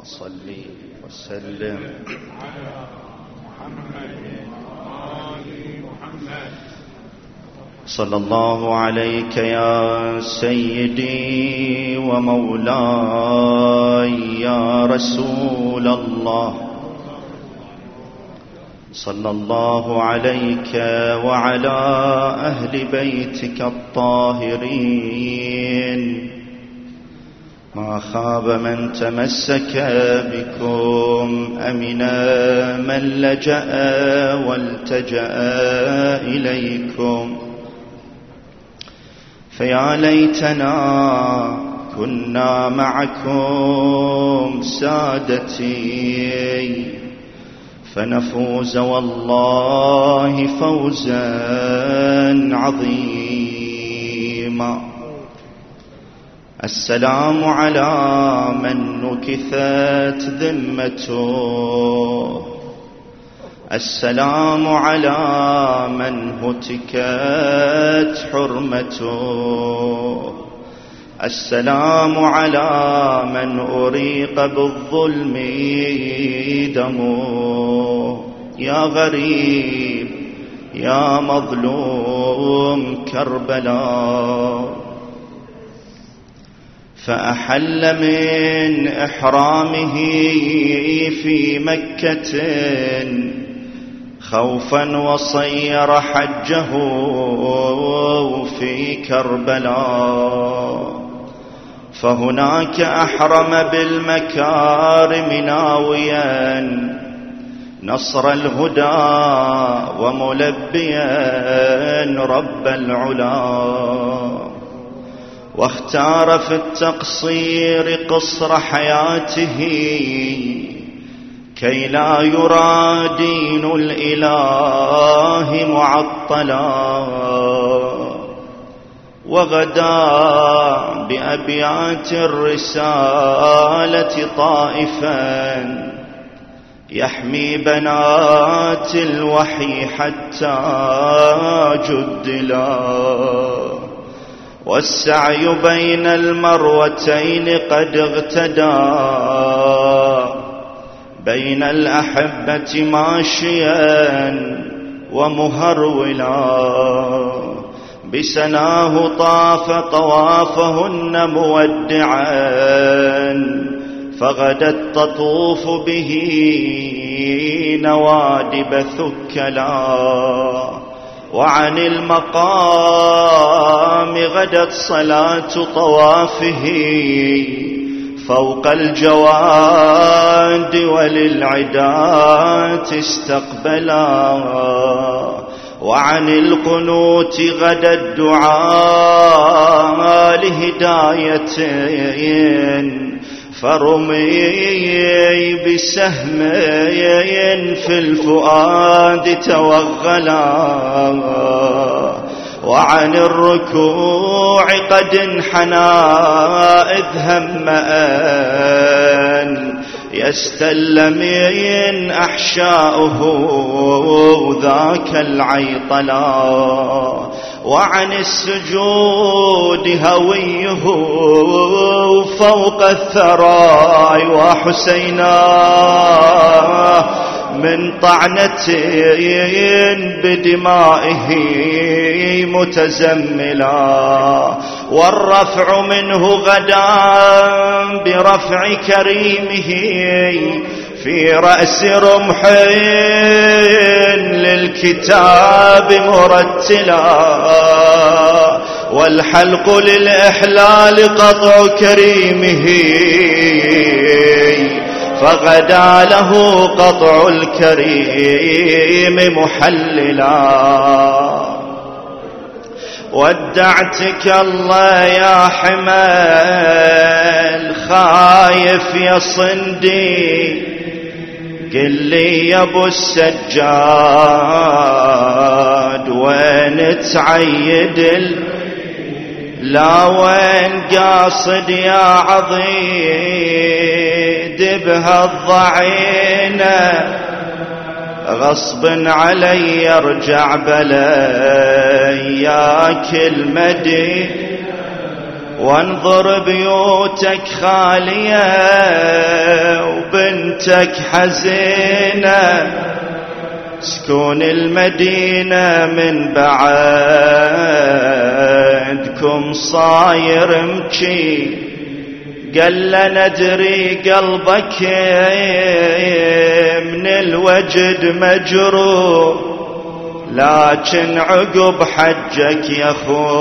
اللهم صل وسلم على محمد وآل محمد. صلى الله عليك يا سيدي ومولاي يا رسول الله. صلى الله عليك وعلى أهل بيتك الطاهرين. ما خاب من تمسك بكم، أمنا من لجأ والتجأ إليكم. فيا ليتنا كنا معكم سادتي، فنفوز والله فوزا عظيما. السلام على من نكثت ذمته، السلام على من هتكت حرمته، السلام على من أريق بالظلم دمه. يا غريب يا مظلوم كربلاء. فأحل من إحرامه في مكة خوفا، وصير حجه في كربلاء. فهناك أحرم بالمكارم ناويا نصر الهدى، وملبيا رب العلا. واختار في التقصير قصر حياته كي لا يرى دين الإله معطلا. وغدا بأبيات الرسالة طائفا يحمي بنات الوحي حتى جدلا. والسعي بين المروتين قد اغتدى، بين الأحبة ماشيا ومهرولا. بسناه طاف طوافهن مودعا، فغدت تطوف به نوادب ثكلا. وعن المقام غدت صلاة طوافه فوق الجواد، وللعدات استقبلا. وعن القنوت غدا الدعاء لهداية، فرمي بسهم في الفؤاد توغلا. وعن الركوع قد انحنى إذ هم أن يستل من أحشاؤه ذاك العيطلا. وعن السجود هويه فوق الثرى، وحسينا من طعنة بدمائه متزملا. والرفع منه غدا برفع كريمه في رأس رمح للكتاب مرتلا. والحلق للإحلال قطع كريمه، فغدا له قطع الكريم محللا. ودعتك الله يا حمل خايف يا صندي، قل لي يا ابو السجاد وين تعيد لا وين قاصد يا عضيد بهالضعينة غصب علي يرجع بلاياك المدي وانظر بيوتك خالية وبنتك حزينة، سكون المدينة من بعدكم صاير مجي. قال ندري قلبك من الوجد مجروح، لكن عقب حجك يا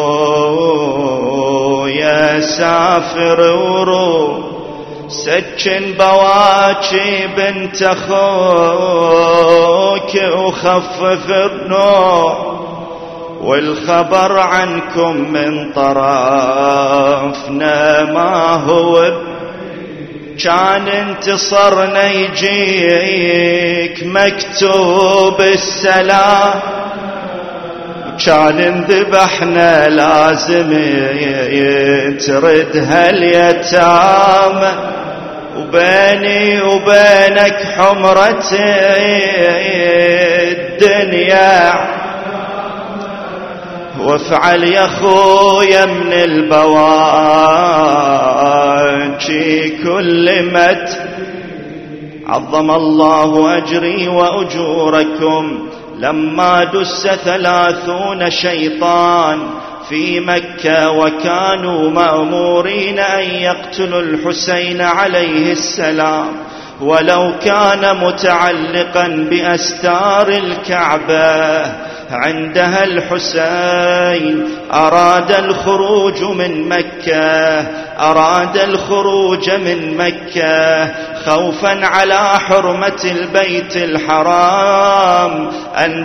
خويا سافر وروح. سكن بواكي بنت اخوك وخفف النوح، والخبر عنكم من طرفنا ما هو كان انتصرنا يجيك مكتوب السلام، كان انذبحنا لازم ترد هاليتامى، وبيني وبينك حمرة الدنيا. وافعل يا خويا من البواكي كل مت. عظم الله أجري وأجوركم لما دس 30 شيطان في مكة، وكانوا مأمورين أن يقتلوا الحسين عليه السلام، ولو كان متعلقا بأستار الكعبة. عندها الحسين أراد الخروج من مكة خوفا على حرمة البيت الحرام أن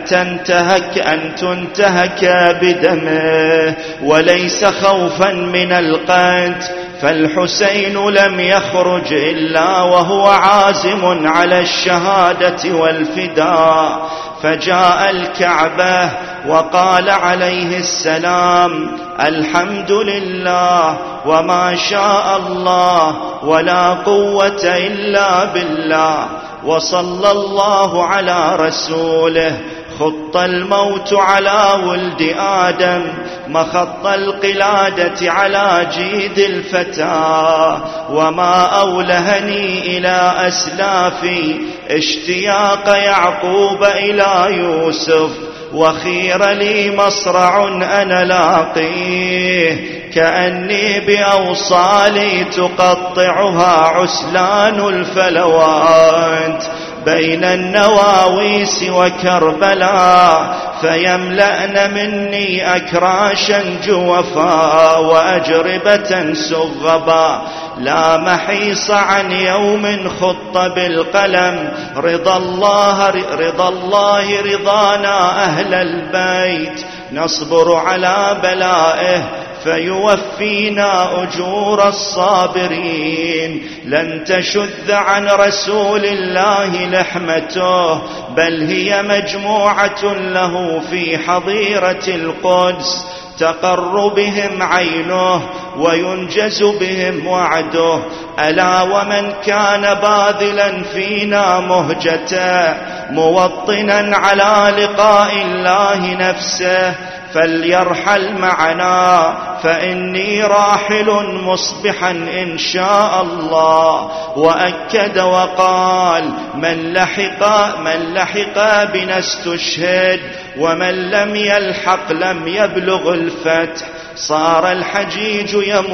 تنتهك بدمه، وليس خوفا من القتل. فالحسين لم يخرج إلا وهو عازم على الشهادة والفداء، فجاء الكعبة وقال عليه السلام: الحمد لله وما شاء الله ولا قوة إلا بالله، وصلى الله على رسوله. خط الموت على ولد آدم مخط القلادة على جيد الفتى، وما أولهني إلى أسلافي اشتياق يعقوب إلى يوسف، وخير لي مصرع أنا لاقيه، كأني بأوصالي تقطعها عسلان الفلوات بين النواويس وكربلاء، فيملأن مني أكراشا جوفا وأجربة سغبا. لا محيص عن يوم خط بالقلم، رضا الله رضانا أهل البيت، نصبر على بلائه فيوفينا أجور الصابرين. لن تشذ عن رسول الله لحمته، بل هي مجموعة له في حظيرة القدس، تقر بهم عينه وينجز بهم وعده. ألا ومن كان باذلا فينا مهجته، موطنا على لقاء الله نفسه، فليرحل معنا، فإني راحل مصبحا إن شاء الله. وأكد وقال: من لحق بنا استشهد، ومن لم يلحق لم يبلغ الفتح. صار الحجيج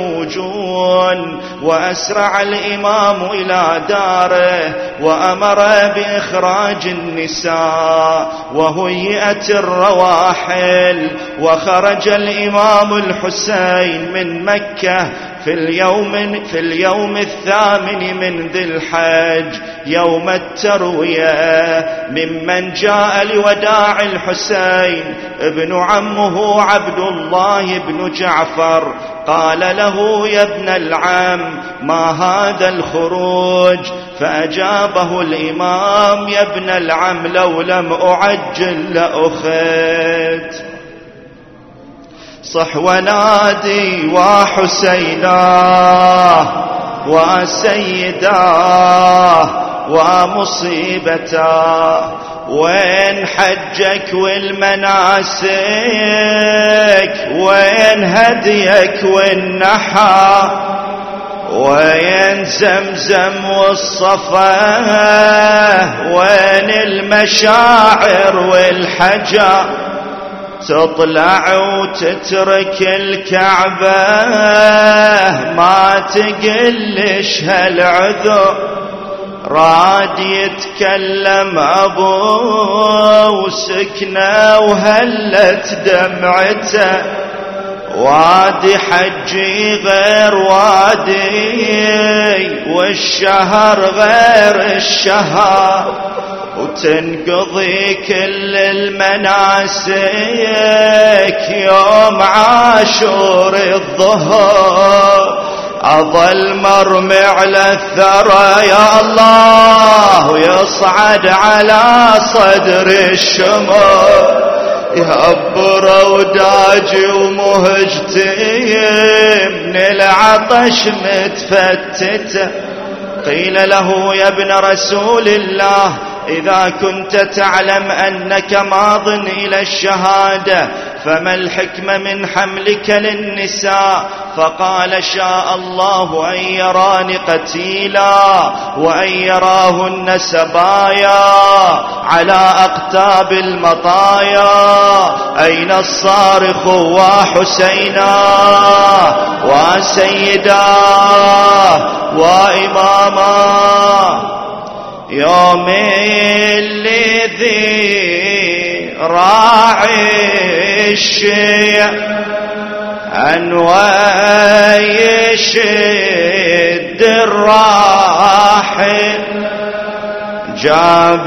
يموجون، وأسرع الإمام إلى داره، وأمر بإخراج النساء، وهيئت الرواحل. وخرج الإمام الحسين من مكة في اليوم 8 من ذي الحج، يوم التروية. ممن جاء لوداع الحسين ابن عمه عبد الله بن جعفر، قال له: يا ابن العم، ما هذا الخروج؟ فأجابه الإمام: يا ابن العم، لو لم أعجل لأخذت. صح ونادي وحسيناه وسيداه ومصيبتاه، وين حجك والمناسك؟ وين هديك والنحى؟ وين زمزم والصفا؟ وين المشاعر والحجر؟ تطلع وتترك الكعبة ما تقلش هالعذر. راد يتكلم أبو سكنة وهلت دمعته. وادي حجي غير وادي والشهر غير الشهر، وتنقضي كل المناسك يوم عاشور الظهر. أظل مرمي على الثرى يا الله ويصعد على صدر الشمر. يهبر وداجي ومهجتي من العطش متفتته. قيل له يا ابن رسول الله إذا كنت تعلم أنك ماض إلى الشهادة فما الحكمة من حملك للنساء؟ فقال شاء الله أن يراني قتيلا وأن يراهن سبايا على أقتاب المطايا. أين الصارخ وحسينا وسيدا وإماما؟ يوم الذي راعي الشيع أنوى يشد الراحل. جاب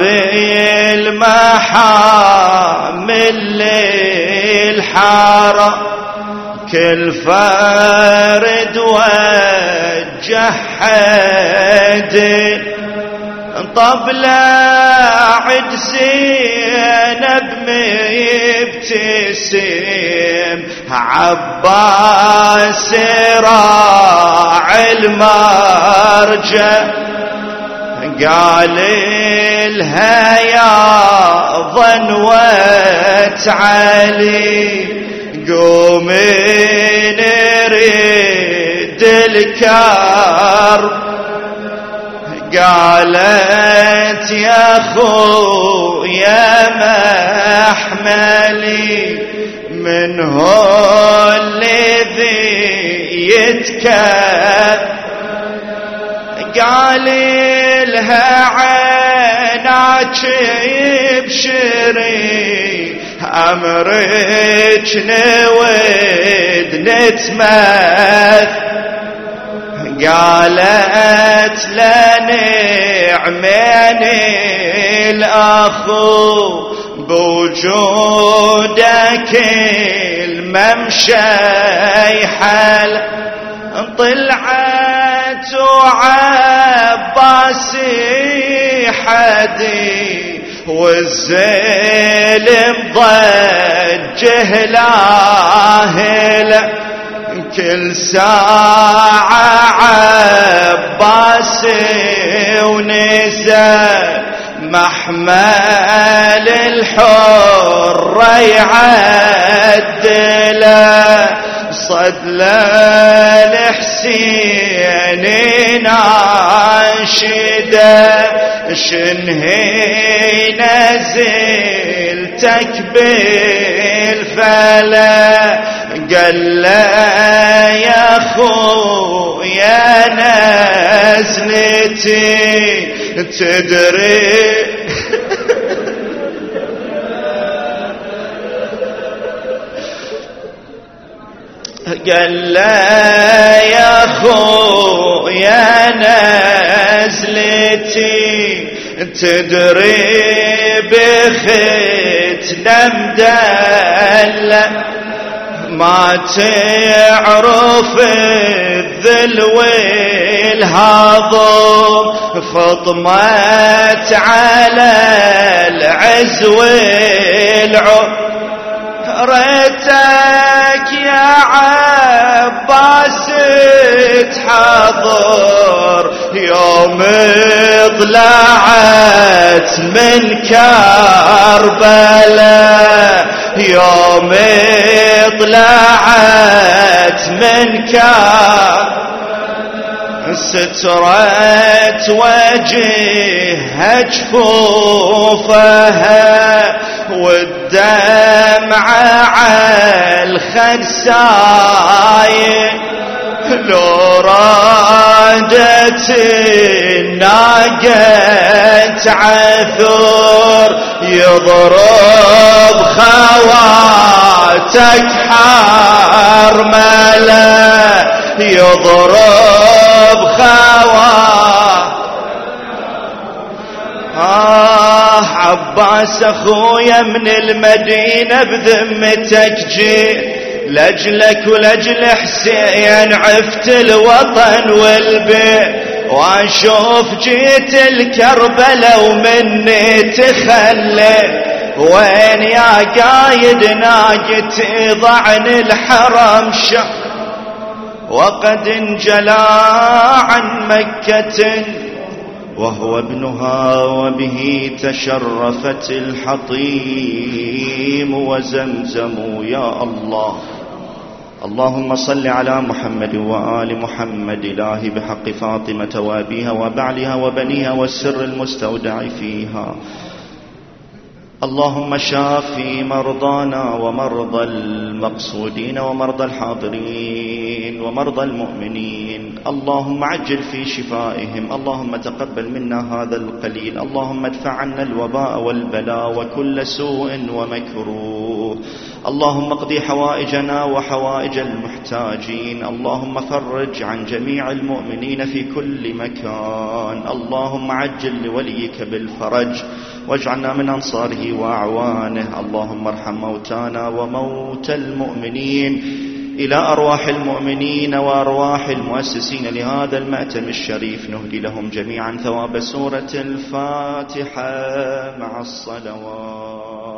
المحامل للحارة كل فرد وجه حد. طبلة عد زينب مبتسم عباس راعي المرجع. قال لها يا ظنوة علي قومي نريد الكرب. قالت يا خويا محملي من هو الذي يتكلم؟ قال لها عيناك بشري أمرك نود نتمثل. قالت لنعمين الأخو بوجودك الممشى يحل. طلعت وعباس حدي والزيل مضجه لاهل. كل ساعة عباس ونزل محمل الحر يعدله. صد الحسين ناشده شنهي نزلتك بالفلا. قال لا يا خويا نزلتي تدري قال لا يا خويا نزلتي تدري بختنا مدلة. ما تعرف الذل والهضم فطمت على العز والعم. ريتك يا عباس تحضر يوم طلعت من كربلاء يوم طلعت من كربلاء سترت وجهها جفوفها والدمع على الخد سايل لو رادت الناقة عثور يضرب خواتك حرملة يضرب عباس اخويا من المدينة بذمتك جيت لأجلك ولأجل حسين عفت الوطن والبيت واشوف جيت الكربلة ومني تخلي وين يا قايد ناقتي ضعن الحرم وقد انجلى عن مكة وهو ابنها وبه تشرفت الحطيم وزمزم يا الله. اللهم صل على محمد وآل محمد إلهي بحق فاطمة وأبيها وبعلها وبنيها والسر المستودع فيها. اللهم شافي مرضانا ومرضى المقصودين ومرضى الحاضرين ومرضى المؤمنين. اللهم عجل في شفائهم. اللهم تقبل منا هذا القليل. اللهم ادفع عنا الوباء والبلاء وكل سوء ومكروه. اللهم اقضي حوائجنا وحوائج المحتاجين. اللهم فرج عن جميع المؤمنين في كل مكان. اللهم عجل لوليك بالفرج واجعلنا من أنصاره وأعوانه. اللهم ارحم موتانا وموتى المؤمنين. إلى أرواح المؤمنين وأرواح المؤسسين لهذا المأتم الشريف نهدي لهم جميعا ثواب سورة الفاتحة مع الصلوات.